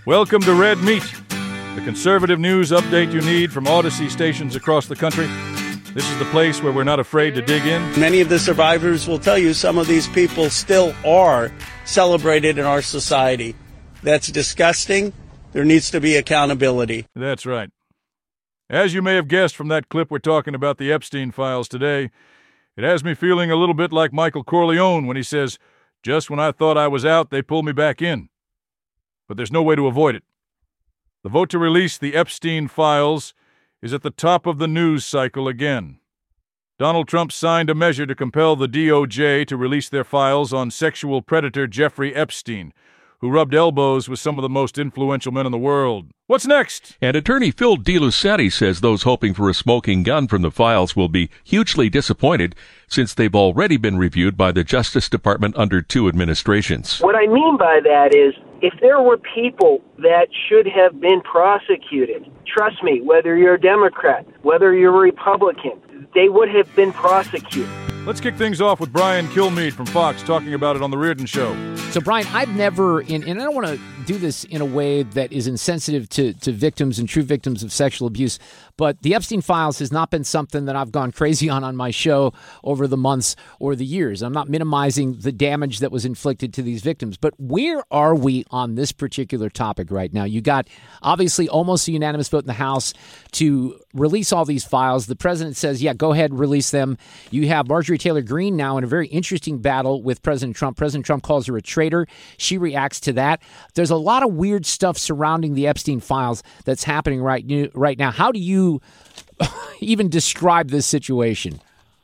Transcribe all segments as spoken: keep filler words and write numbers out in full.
Welcome to Red Meat, the conservative news update you need from Odyssey stations across the country. This is the place where we're not afraid to dig in. Many of the survivors will tell you some of these people still are celebrated in our society. That's disgusting. There needs to be accountability. That's right. As you may have guessed from that clip, we're talking about the Epstein files today. It has me feeling a little bit like Michael Corleone when he says, "Just when I thought I was out, they pulled me back in." But there's no way to avoid it. The vote to release the Epstein files is at the top of the news cycle again. Donald Trump signed a measure to compel the D O J to release their files on sexual predator Jeffrey Epstein, who rubbed elbows with some of the most influential men in the world. What's next? And attorney Phil DeLucetti says those hoping for a smoking gun from the files will be hugely disappointed since they've already been reviewed by the Justice Department under two administrations. What I mean by that is, if there were people that should have been prosecuted, trust me, whether you're a Democrat, whether you're a Republican, they would have been prosecuted. Let's kick things off with Brian Kilmeade from Fox talking about it on The Reardon Show. So, Brian, I've never, in, and I don't want to do this in a way that is insensitive to, to victims and true victims of sexual abuse, but the Epstein files has not been something that I've gone crazy on on my show over the months or the years. I'm not minimizing the damage that was inflicted to these victims, but where are we on this particular topic right now? You got, obviously, almost a unanimous vote in the House to release all these files. The president says, yeah, go ahead, release them. You have Marjorie Taylor Greene now in a very interesting battle with President Trump. President Trump calls her a traitor. She reacts to that. There's a lot of weird stuff surrounding the Epstein files that's happening right, right now. How do you even describe this situation?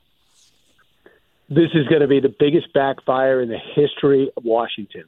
This is going to be the biggest backfire in the history of Washington.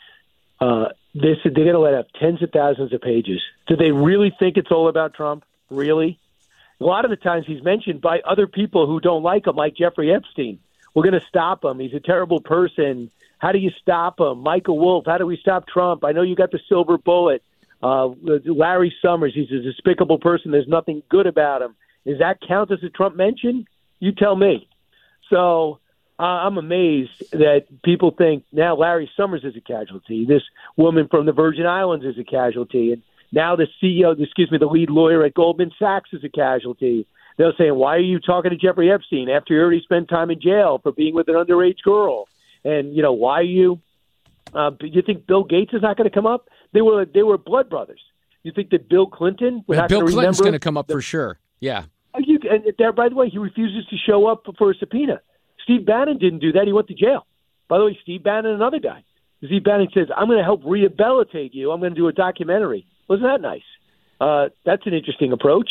Uh, this they're going to let out tens of thousands of pages. Do they really think it's all about Trump? Really? A lot of the times he's mentioned by other people who don't like him, like Jeffrey Epstein. We're going to stop him. He's a terrible person. How do you stop him? Michael Wolff, how do we stop Trump? I know you got the silver bullet. Uh, Larry Summers, he's a despicable person. There's nothing good about him. Does that count as a Trump mention? You tell me. So uh, I'm amazed that people think now Larry Summers is a casualty. This woman from the Virgin Islands is a casualty. And now the C E O, excuse me, the lead lawyer at Goldman Sachs is a casualty. They're saying, why are you talking to Jeffrey Epstein after you already spent time in jail for being with an underage girl? And, you know, why are you uh, – you think Bill Gates is not going to come up? They were they were blood brothers. You think that Bill Clinton – Well, Bill Clinton's going to come up the, for sure, yeah. You, and there, by the way, he refuses to show up for a subpoena. Steve Bannon didn't do that. He went to jail. By the way, Steve Bannon, another guy. Steve Bannon says, I'm going to help rehabilitate you. I'm going to do a documentary. Wasn't that nice? Uh, that's an interesting approach.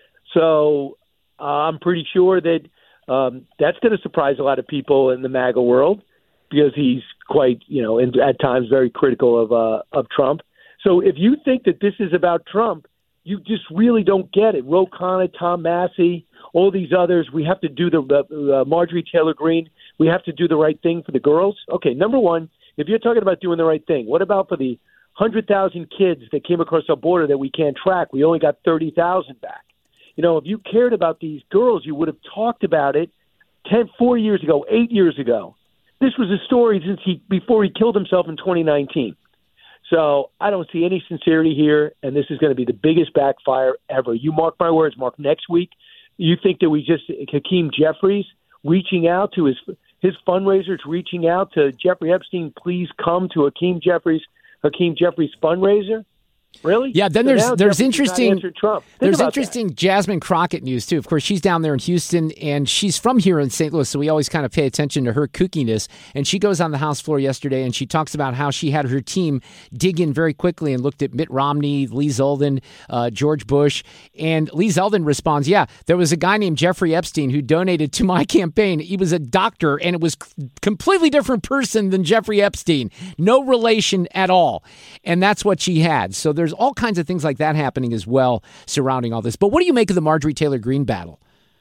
So uh, I'm pretty sure that um, that's going to surprise a lot of people in the MAGA world because he's quite, you know, and at times very critical of uh, of Trump. So if you think that this is about Trump, you just really don't get it. Ro Khanna, Tom Massey, all these others, we have to do the uh, Marjorie Taylor Greene, we have to do the right thing for the girls. Okay, number one, if you're talking about doing the right thing, what about for the one hundred thousand kids that came across our border that we can't track? We only got thirty thousand back. You know, if you cared about these girls, you would have talked about it ten, four years ago, eight years ago. This was a story since he before he killed himself in twenty nineteen. So I don't see any sincerity here, and this is going to be the biggest backfire ever. You mark my words, Mark, next week, you think that we just – Hakeem Jeffries reaching out to his his fundraisers, reaching out to Jeffrey Epstein, please come to Hakeem Jeffries, Hakeem Jeffries fundraiser? Really? Yeah, then so there's now there's Jeffries interesting there's interesting that. Jasmine Crockett news too. Of course, she's down there in Houston, and she's from here in Saint Louis, so we always kind of pay attention to her kookiness. And she goes on the House floor yesterday, and she talks about how she had her team dig in very quickly and looked at Mitt Romney, Lee Zeldin, uh, George Bush, and Lee Zeldin responds, "Yeah, there was a guy named Jeffrey Epstein who donated to my campaign. He was a doctor, and it was a completely different person than Jeffrey Epstein, no relation at all." And that's what she had. So there's all kinds of things like that happening as well surrounding all this. But what do you make of the Marjorie Taylor Greene battle?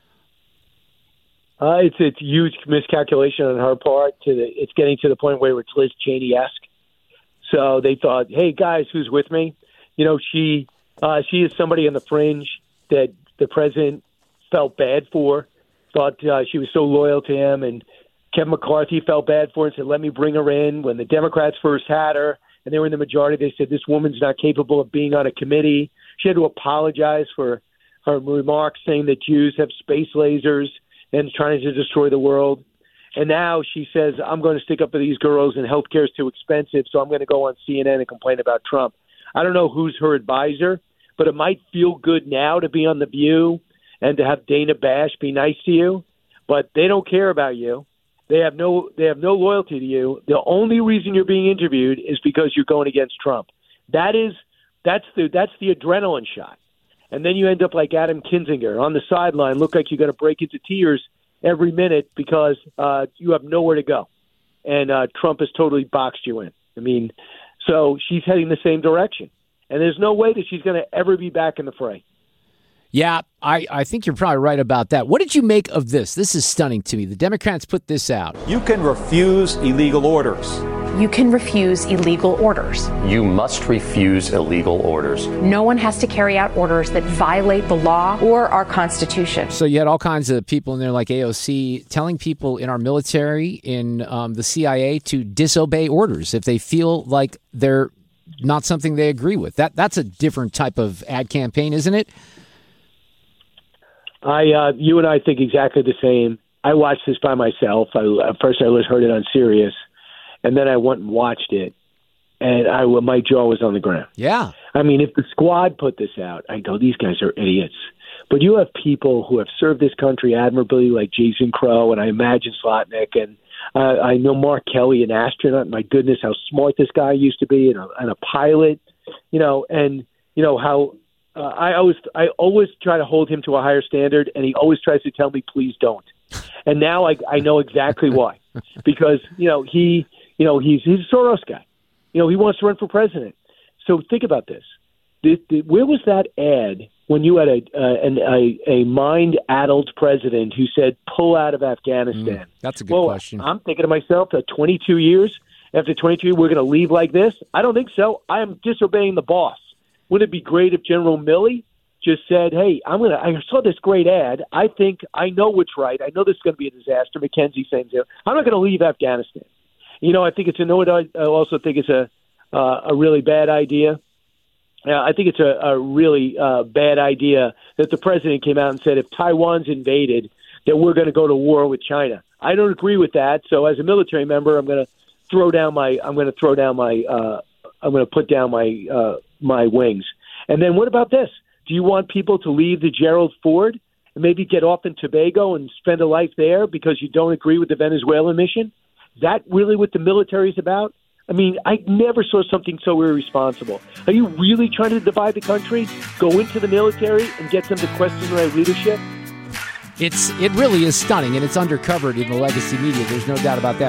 Uh, it's a huge miscalculation on her part. To the, it's getting to the point where it's Liz Cheney-esque. So they thought, hey, guys, who's with me? You know, she uh, she is somebody on the fringe that the president felt bad for, thought uh, she was so loyal to him. And Kevin McCarthy felt bad for her and said, let me bring her in. When the Democrats first had her, and they were in the majority. They said this woman's not capable of being on a committee. She had to apologize for her remarks saying that Jews have space lasers and trying to destroy the world. And now she says, I'm going to stick up for these girls and healthcare is too expensive, so I'm going to go on C N N and complain about Trump. I don't know who's her advisor, but it might feel good now to be on The View and to have Dana Bash be nice to you, but they don't care about you. They have no they have no loyalty to you. The only reason you're being interviewed is because you're going against Trump. That is that's the that's the adrenaline shot. And then you end up like Adam Kinzinger on the sideline, look like you're going to break into tears every minute because uh, you have nowhere to go. And uh, Trump has totally boxed you in. I mean, so she's heading the same direction. And there's no way that she's going to ever be back in the fray. Yeah, I, I think you're probably right about that. What did you make of this? This is stunning to me. The Democrats put this out. You can refuse illegal orders. You can refuse illegal orders. You must refuse illegal orders. No one has to carry out orders that violate the law or our Constitution. So you had all kinds of people in there like A O C telling people in our military, in um, the C I A, to disobey orders if they feel like they're not something they agree with. That That's a different type of ad campaign, isn't it? I, uh, you and I think exactly the same. I watched this by myself. I, at first, I heard it on Sirius, and then I went and watched it, and I, my jaw was on the ground. Yeah. I mean, if the Squad put this out, I go, these guys are idiots. But you have people who have served this country admirably, like Jason Crow, and I imagine Slotnick, and uh, I know Mark Kelly, an astronaut. My goodness, how smart this guy used to be, and a, and a pilot, you know, and you know how. Uh, I always, I always try to hold him to a higher standard, and he always tries to tell me, "Please don't." And now I, I know exactly why, because you know he, you know he's he's a Soros guy, you know he wants to run for president. So think about this: the, the, where was that ad when you had a uh, an, a, a mind-addled president who said, "Pull out of Afghanistan"? Mm, that's a good well, question. I'm thinking to myself, at twenty-two years, after twenty-two, we're going to leave like this? I don't think so. I am disobeying the boss. Wouldn't it be great if General Milley just said, hey, I'm gonna. I saw this great ad. I think I know what's right. I know this is going to be a disaster. McKenzie saying, I'm not going to leave Afghanistan. You know, I think it's a no. I also think it's a uh, a really bad idea. Uh, I think it's a, a really uh, bad idea that the president came out and said if Taiwan's invaded, that we're going to go to war with China. I don't agree with that. So as a military member, I'm going to throw down my. I'm going to throw down my. Uh, I'm going to put down my. Uh, my wings. And then what about this? Do you want people to leave the Gerald Ford and maybe get off in Tobago and spend a life there because you don't agree with the Venezuelan mission? Is that really what the military is about? I mean, I never saw something so irresponsible. Are you really trying to divide the country? Go into the military and get them to question their leadership? It's It really is stunning, and it's undercovered in the legacy media. There's no doubt about that.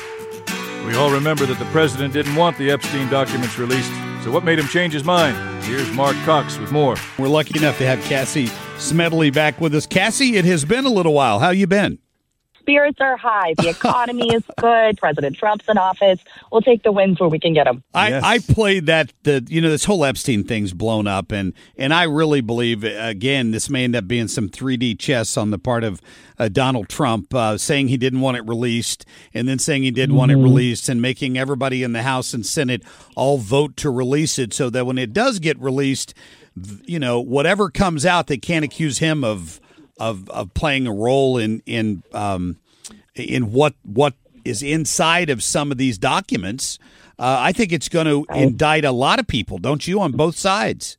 We all remember that the president didn't want the Epstein documents released. So what made him change his mind? Here's Mark Cox with more. We're lucky enough to have Cassie Smedley back with us. Cassie, it has been a little while. How you been? Spirits are high. The economy is good. President Trump's in office. We'll take the wins where we can get them. I, Yes. I played that, the you know, this whole Epstein thing's blown up, and, and I really believe, again, this may end up being some three D chess on the part of uh, Donald Trump, uh, saying he didn't want it released, and then saying he did mm-hmm. want it released, and making everybody in the House and Senate all vote to release it so that when it does get released, you know, whatever comes out, they can't accuse him of of of playing a role in in um, in what what is inside of some of these documents. Uh, I think it's going to indict a lot of people, don't you, on both sides?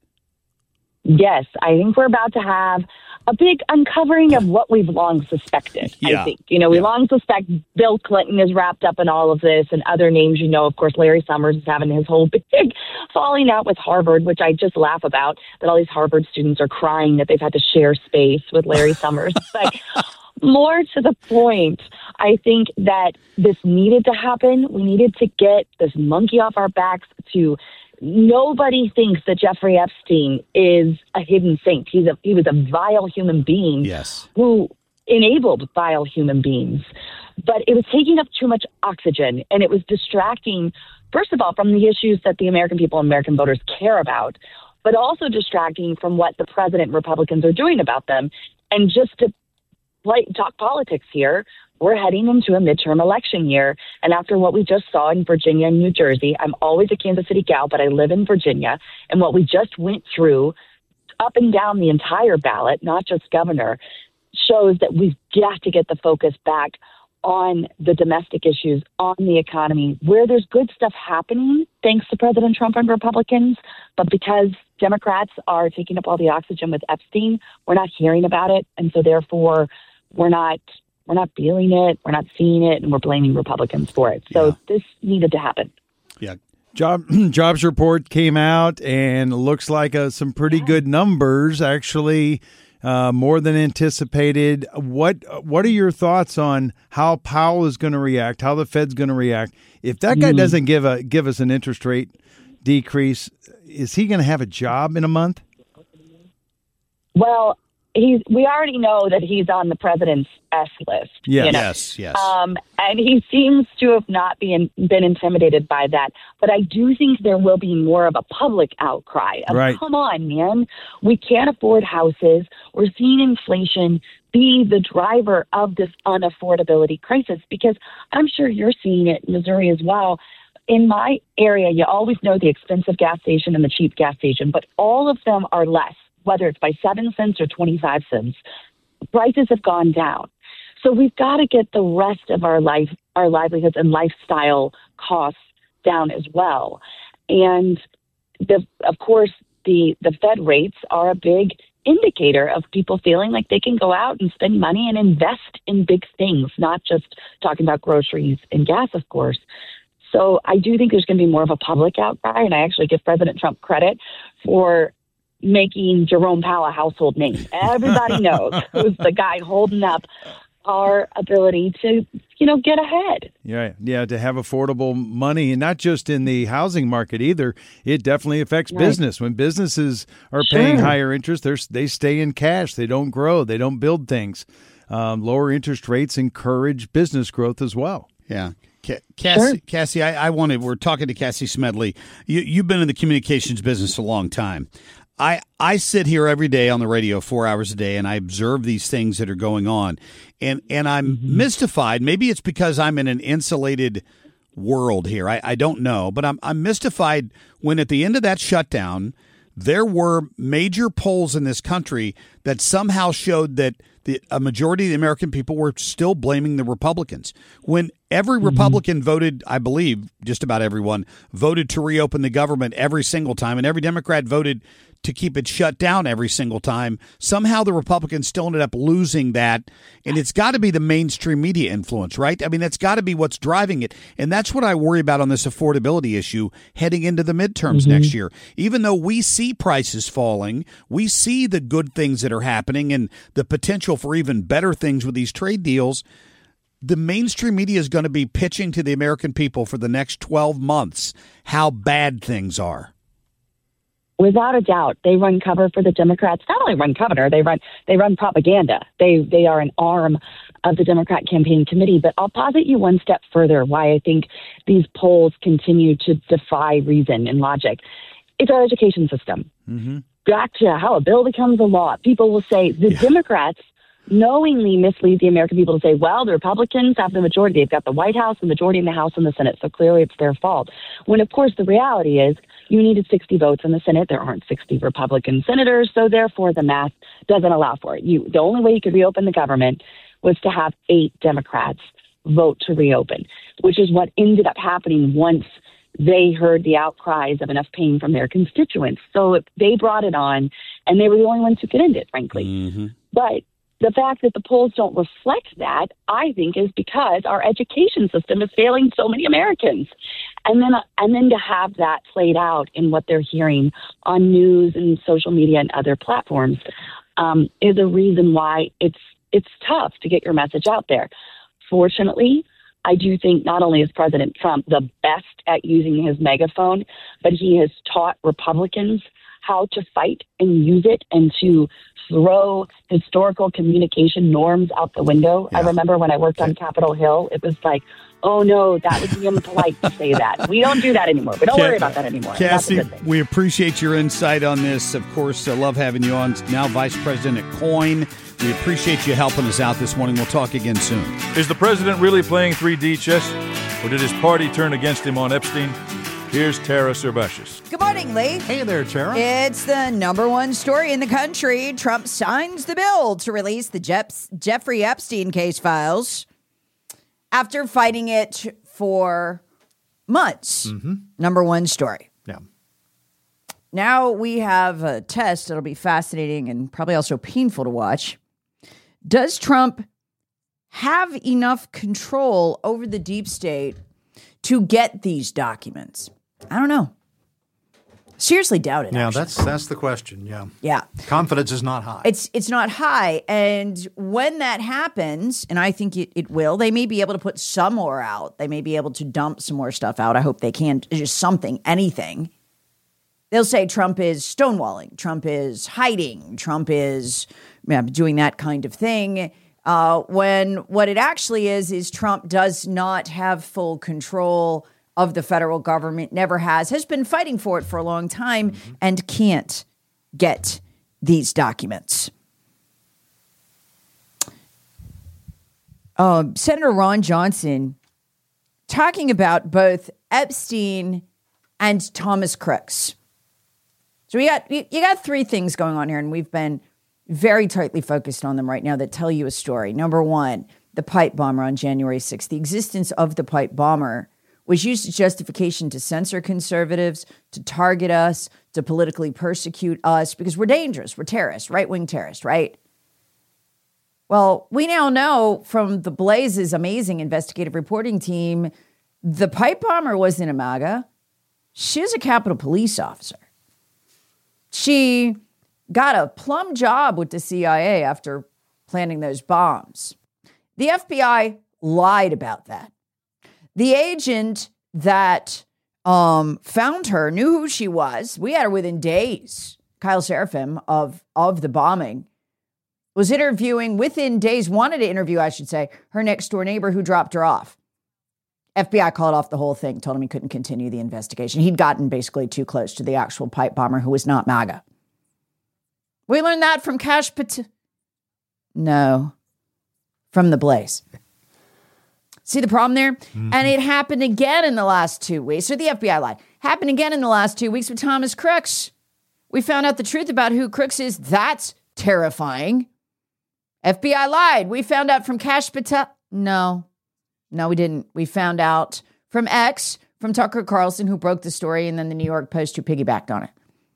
Yes, I think we're about to have a big uncovering of what we've long suspected, yeah. I think. You know, we yeah. long suspect Bill Clinton is wrapped up in all of this and other names. You know, of course, Larry Summers is having his whole big falling out with Harvard, which I just laugh about, that all these Harvard students are crying that they've had to share space with Larry Summers. But more to the point, I think that this needed to happen. We needed to get this monkey off our backs to... Nobody thinks that Jeffrey Epstein is a hidden saint. He's a he was a vile human being yes. who enabled vile human beings. But it was taking up too much oxygen, and it was distracting, first of all, from the issues that the American people and American voters care about, but also distracting from what the president and Republicans are doing about them. And just to play, talk politics here, we're heading into a midterm election year. And after what we just saw in Virginia and New Jersey, I'm always a Kansas City gal, but I live in Virginia. And what we just went through up and down the entire ballot, not just governor, shows that we've got to get the focus back on the domestic issues, on the economy, where there's good stuff happening, thanks to President Trump and Republicans. But because Democrats are taking up all the oxygen with Epstein, we're not hearing about it. And so therefore, we're not we're not feeling it, we're not seeing it, and we're blaming Republicans for it. So yeah. This needed to happen. Yeah. Job, jobs report came out and looks like uh, some pretty yeah. good numbers, actually. Uh, more than anticipated. What What are your thoughts on how Powell is going to react? How the Fed's going to react? If that guy mm. doesn't give a give us an interest rate decrease, is he going to have a job in a month? Well, he's. We already know that he's on the president's S list. Yes, you know? yes, yes. Um, and he seems to have not been been intimidated by that. But I do think there will be more of a public outcry. Of, right. Come on, man. We can't afford houses. We're seeing inflation be the driver of this unaffordability crisis, because I'm sure you're seeing it in Missouri as well. In my area, you always know the expensive gas station and the cheap gas station, but all of them are less, whether it's by seven cents or twenty-five cents. Prices have gone down. So we've got to get the rest of our life, our livelihoods and lifestyle costs down as well. And the, of course, the, the Fed rates are a big indicator of people feeling like they can go out and spend money and invest in big things, not just talking about groceries and gas, of course. So I do think there's going to be more of a public outcry, and I actually give President Trump credit for making Jerome Powell a household name. Everybody knows who's the guy holding up our ability to, you know, get ahead. Yeah, yeah, to have affordable money, and not just in the housing market either. It definitely affects right. business. When businesses are sure. paying higher interest, they're, they stay in cash. They don't grow. They don't build things. Um, lower interest rates encourage business growth as well. Yeah. Cassie, sure. Cassie, I, I wanted, we're talking to Cassie Smedley. You, you've been in the communications business a long time. I, I sit here every day on the radio four hours a day, and I observe these things that are going on. And, and I'm mm-hmm. mystified. Maybe it's because I'm in an insulated world here. I, I don't know. But I'm, I'm mystified when at the end of that shutdown, there were major polls in this country that somehow showed that the, a majority of the American people were still blaming the Republicans. When every mm-hmm. Republican voted, I believe, just about everyone, voted to reopen the government every single time, and every Democrat voted to keep it shut down every single time, somehow the Republicans still ended up losing that. And it's got to be the mainstream media influence, right? I mean, that's got to be what's driving it. And that's what I worry about on this affordability issue heading into the midterms mm-hmm. next year. Even though we see prices falling, we see the good things that are happening and the potential for even better things with these trade deals, the mainstream media is going to be pitching to the American people for the next twelve months how bad things are. Without a doubt, they run cover for the Democrats. Not only run cover, they run they run propaganda. They they are an arm of the Democrat campaign committee. But I'll posit you one step further why I think these polls continue to defy reason and logic. It's our education system. Mm-hmm. Back to how a bill becomes a law. People will say the yeah. Democrats knowingly mislead the American people to say, well, the Republicans have the majority. They've got the White House, the majority in the House and the Senate. So clearly it's their fault. When, of course, the reality is you needed sixty votes in the Senate. There aren't sixty Republican senators. So therefore, the math doesn't allow for it. You, the only way you could reopen the government was to have eight Democrats vote to reopen, which is what ended up happening once they heard the outcries of enough pain from their constituents. So they brought it on, and they were the only ones who could end it, frankly. Mm-hmm. But the fact that the polls don't reflect that, I think, is because our education system is failing so many Americans. And then and then to have that played out in what they're hearing on news and social media and other platforms um, is a reason why it's it's tough to get your message out there. Fortunately, I do think not only is President Trump the best at using his megaphone, but he has taught Republicans how to fight and use it and to throw historical communication norms out the window. Yeah. I remember when I worked on Capitol Hill, it was like, Oh, no, that would be impolite to say that. We don't do that anymore. We don't Ca- worry about that anymore. Cassie, we appreciate your insight on this. Of course, I love having you on. Now Vice President at Coin. We appreciate you helping us out this morning. We'll talk again soon. Is the president really playing three D chess, or did his party turn against him on Epstein? Here's Tara Servatius. Good morning, Lee. Hey there, Tara. It's the number one story in the country. Trump signs the bill to release the Jeff- Jeffrey Epstein case files after fighting it for months. Mm-hmm. Number one story. Yeah. Now we have a test that'll be fascinating and probably also painful to watch. Does Trump have enough control over the deep state to get these documents? I don't know. Seriously doubt it. Yeah, actually. that's that's the question. Yeah. Yeah. Confidence is not high. It's it's not high. And when that happens, and I think it, it will, they may be able to put some more out. They may be able to dump some more stuff out. I hope they can. Just something, anything. They'll say Trump is stonewalling. Trump is hiding. Trump is yeah, doing that kind of thing. Uh, when what it actually is, is Trump does not have full control of the federal government, never has, has been fighting for it for a long time, mm-hmm. and can't get these documents. Uh, Senator Ron Johnson talking about both Epstein and Thomas Crooks. So we got you got three things going on here, and we've been very tightly focused on them right now that tell you a story. Number one, the pipe bomber on January sixth. The existence of the pipe bomber was used as justification to censor conservatives, to target us, to politically persecute us, because we're dangerous. We're terrorists, right-wing terrorists, right? Well, we now know from the Blaze's amazing investigative reporting team, the pipe bomber wasn't a MAGA. She was a Capitol Police officer. She got a plum job with the C I A after planting those bombs. The F B I lied about that. The agent that um, found her knew who she was. We had her within days. Kyle Serafim of, of the bombing was interviewing within days, wanted to interview, I should say, her next door neighbor who dropped her off. F B I called off the whole thing, told him he couldn't continue the investigation. He'd gotten basically too close to the actual pipe bomber who was not MAGA. We learned that from Kash Patel. No, from the Blaze. See the problem there? Mm-hmm. And it happened again in the last two weeks. So the F B I lied. Happened again in the last two weeks with Thomas Crooks. We found out the truth about who Crooks is. That's terrifying. F B I lied. We found out from Kash Patel. No, no, we didn't. We found out from X, from Tucker Carlson, who broke the story, and then the New York Post, who piggybacked on it.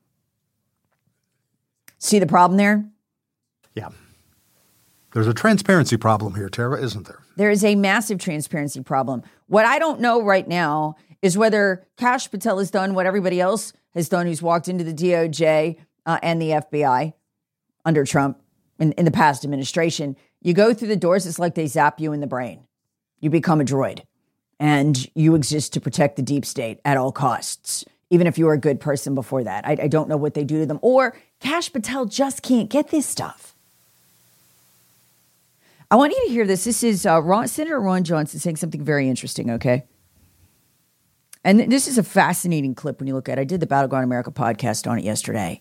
See the problem there? Yeah. There's a transparency problem here, Tara, isn't there? There is a massive transparency problem. What I don't know right now is whether Kash Patel has done what everybody else has done who's walked into the D O J uh, and the F B I under Trump in, in the past administration. You go through the doors, it's like they zap you in the brain. You become a droid, and you exist to protect the deep state at all costs, even if you were a good person before that. I, I don't know what they do to them. Or Kash Patel just can't get this stuff. I want you to hear this. This is uh, Ron, Senator Ron Johnson saying something very interesting, okay? And th- this is a fascinating clip when you look at it. I did the Battleground America podcast on it yesterday.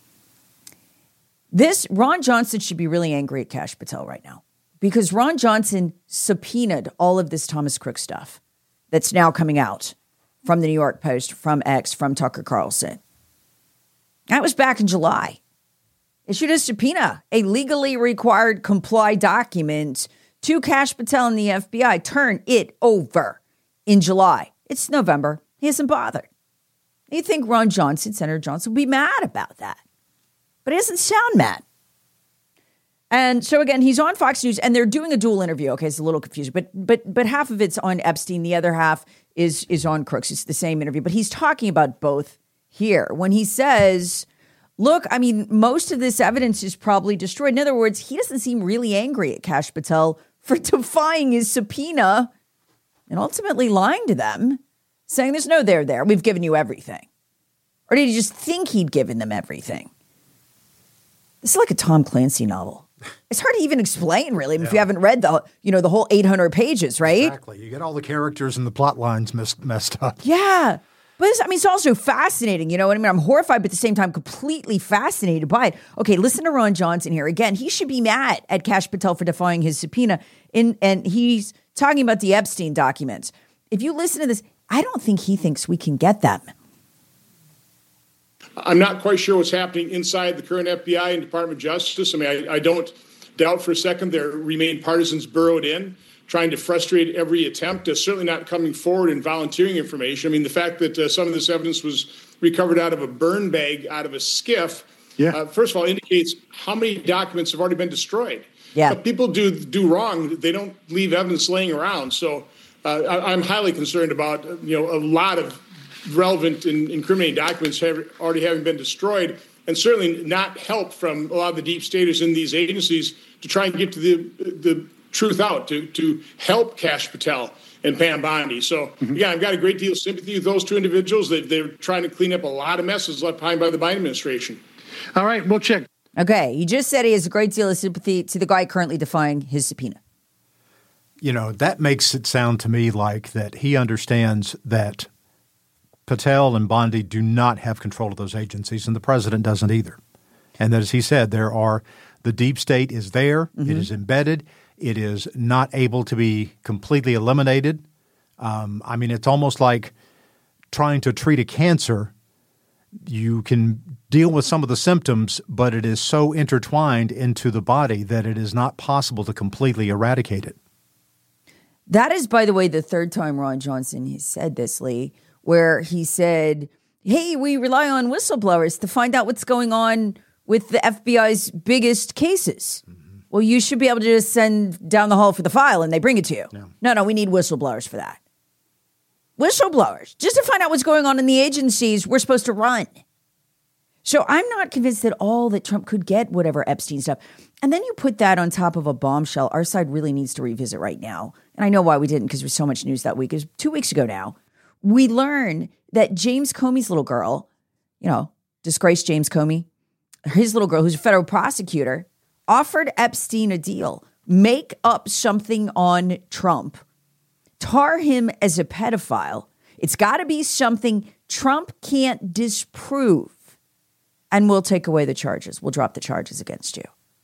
This, Ron Johnson should be really angry at Kash Patel right now, because Ron Johnson subpoenaed all of this Thomas Crook stuff that's now coming out from the New York Post, from X, from Tucker Carlson. That was back in July. Issued a subpoena, a legally required comply document to Kash Patel and the F B I. Turn it over in July. It's November. He hasn't bothered. You think Ron Johnson, Senator Johnson, would be mad about that. But he doesn't sound mad. And so, again, he's on Fox News, and they're doing a dual interview. Okay, it's a little confusing. But but but half of it's on Epstein. The other half is, is on Crooks. It's the same interview. But he's talking about both here. When he says, look, I mean, most of this evidence is probably destroyed. In other words, he doesn't seem really angry at Kash Patel for defying his subpoena and ultimately lying to them, saying there's no there there. We've given you everything. Or did he just think he'd given them everything? This is like a Tom Clancy novel. It's hard to even explain, really, yeah. if you haven't read the, you know, the whole eight hundred pages, right? Exactly. You get all the characters and the plot lines messed, messed up. Yeah. But it's, I mean, it's also fascinating, you know what I mean? I'm horrified, but at the same time, completely fascinated by it. Okay, listen to Ron Johnson here. Again, he should be mad at Kash Patel for defying his subpoena. In, and he's talking about the Epstein documents. If you listen to this, I don't think he thinks we can get them. I'm not quite sure what's happening inside the current F B I and Department of Justice. I mean, I, I don't doubt for a second there remain partisans burrowed in, trying to frustrate every attempt, uh, certainly not coming forward and volunteering information. I mean, the fact that uh, some of this evidence was recovered out of a burn bag, out of a skiff, yeah. uh, first of all, indicates how many documents have already been destroyed. Yeah. But people do do wrong. They don't leave evidence laying around. So uh, I, I'm highly concerned about, uh, you know, a lot of relevant and incriminating documents have already having been destroyed, and certainly not help from a lot of the deep staters in these agencies to try and get to the the truth out, to to help Kash Patel and Pam Bondi. So, mm-hmm. yeah, I've got a great deal of sympathy with those two individuals. They, they're trying to clean up a lot of messes left behind by the Biden administration. All right, we'll check. Okay, he just said he has a great deal of sympathy to the guy currently defying his subpoena. You know, that makes it sound to me like that he understands that Patel and Bondi do not have control of those agencies, and the president doesn't either. And that, as he said, there are the deep state is there. Mm-hmm. It is embedded. It is not able to be completely eliminated. Um, I mean, it's almost like trying to treat a cancer. You can deal with some of the symptoms, but it is so intertwined into the body that it is not possible to completely eradicate it. That is, by the way, the third time Ron Johnson has said this, Lee, where he said, hey, we rely on whistleblowers to find out what's going on with the F B I's biggest cases. Mm-hmm. Well, you should be able to just send down the hall for the file and they bring it to you. Yeah. No, no, we need whistleblowers for that. Whistleblowers, just to find out what's going on in the agencies we're supposed to run. So I'm not convinced at all that Trump could get whatever Epstein stuff. And then you put that on top of a bombshell our side really needs to revisit right now. And I know why we didn't, because there was so much news that week. It was two weeks ago now. We learn that James Comey's little girl, you know, disgraced James Comey, his little girl, who's a federal prosecutor, offered Epstein a deal, make up something on Trump, tar him as a pedophile. It's got to be something Trump can't disprove, and we'll take away the charges. We'll drop the charges against you.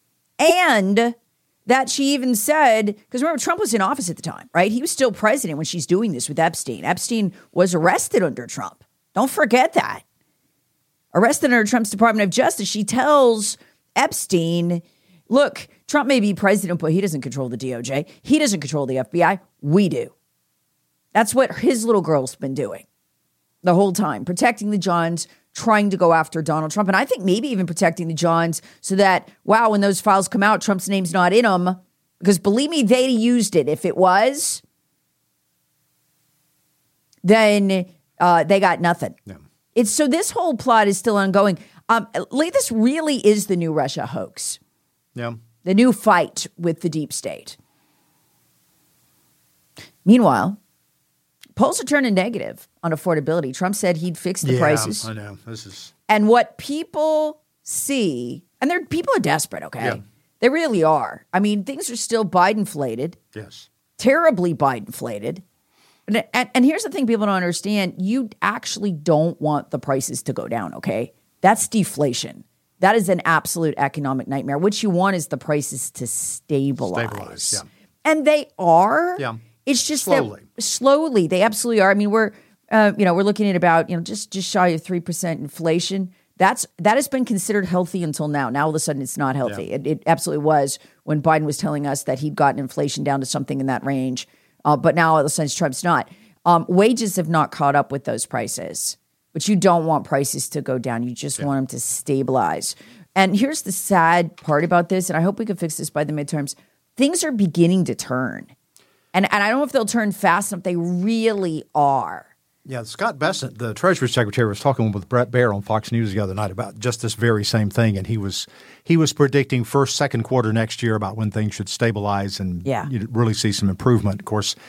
And that she even said, because remember, Trump was in office at the time, right? He was still president when she's doing this with Epstein. Epstein was arrested under Trump. Don't forget that. Arrested under Trump's Department of Justice. She tells Epstein, look, Trump may be president, but he doesn't control the D O J. He doesn't control the F B I. We do. That's what his little girl's been doing the whole time, protecting the Johns, trying to go after Donald Trump. And I think maybe even protecting the Johns so that, wow, when those files come out, Trump's name's not in them. Because believe me, they used it. If it was, then uh, they got nothing. Yeah. It's so this whole plot is still ongoing. Um, Lee, this really is the new Russia hoax. Yeah. The new fight with the deep state. Meanwhile, polls are turning negative on affordability. Trump said he'd fix the yeah, prices. I know. This is And what people see, and they're, people are desperate, okay? Yeah. They really are. I mean, things are still Biden-flated. Yes. Terribly Biden-flated. And, and, and here's the thing people don't understand. You actually don't want the prices to go down, okay? That's deflation. That is an absolute economic nightmare. What you want is the prices to stabilize. Stabilize, yeah. And they are. Yeah. It's just slowly. that slowly. They absolutely are. I mean, we're, uh, you know, we're looking at about, you know, just, just shy of three percent inflation. That's, that has been considered healthy until now. Now, all of a sudden, it's not healthy. Yeah. It, it absolutely was when Biden was telling us that he'd gotten inflation down to something in that range. Uh, but now, all of a sudden, Trump's not. Um, wages have not caught up with those prices. But you don't want prices to go down. You just yeah. want them to stabilize. And here's the sad part about this, and I hope we can fix this by the midterms. Things are beginning to turn. And, and I don't know if they'll turn fast enough. They really are. Yeah, Scott Bessent, the Treasury Secretary, was talking with Brett Baer on Fox News the other night about just this very same thing, and he was he was predicting first, second quarter next year about when things should stabilize and yeah. you'd really see some improvement. Of course,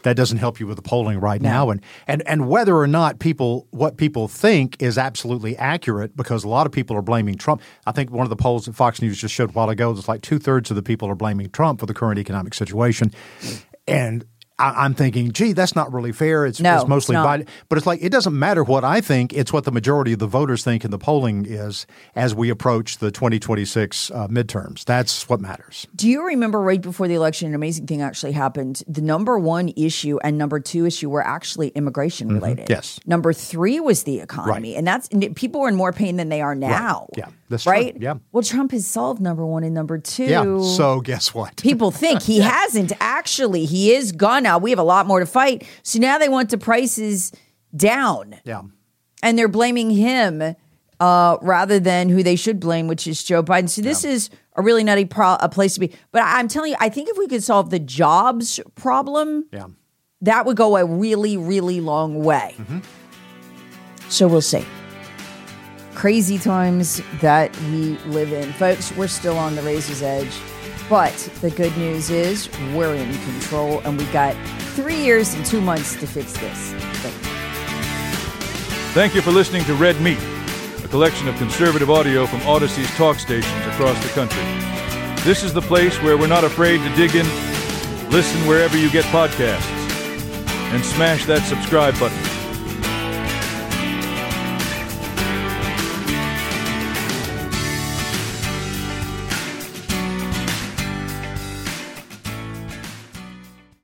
that doesn't help you with the polling right No. now. And, and and whether or not people what people think is absolutely accurate, because a lot of people are blaming Trump. I think one of the polls that Fox News just showed a while ago was like two-thirds of the people are blaming Trump for the current economic situation. And I, I'm thinking, gee, that's not really fair. It's, No, it's mostly it's not. Biden. But it's like, it doesn't matter what I think. It's what the majority of the voters think in the polling is as we approach the twenty twenty-six uh, midterms. That's what matters. Do you remember right before the election, an amazing thing actually happened? The number one issue and number two issue were actually immigration related. Mm-hmm. Yes. Number three was the economy. Right. And that's and people are in more pain than they are now. Right. Yeah. That's right? true. Yeah. Well, Trump has solved number one and number two. Yeah. So guess what? People think he hasn't actually. He is gone now. We have a lot more to fight. So now they want the prices down. Yeah. And they're blaming him uh, rather than who they should blame, which is Joe Biden. So this yeah. is a really nutty pro- a place to be. But I'm telling you, I think if we could solve the jobs problem, yeah. that would go a really, really long way. Mm-hmm. So we'll see. Crazy times that we live in. Folks, we're still on the razor's edge. But the good news is we're in control, and we got three years and two months to fix this. Thank you. Thank you for listening to Red Meat, a collection of conservative audio from Odyssey's talk stations across the country. This is the place where we're not afraid to dig in, listen wherever you get podcasts, and smash that subscribe button.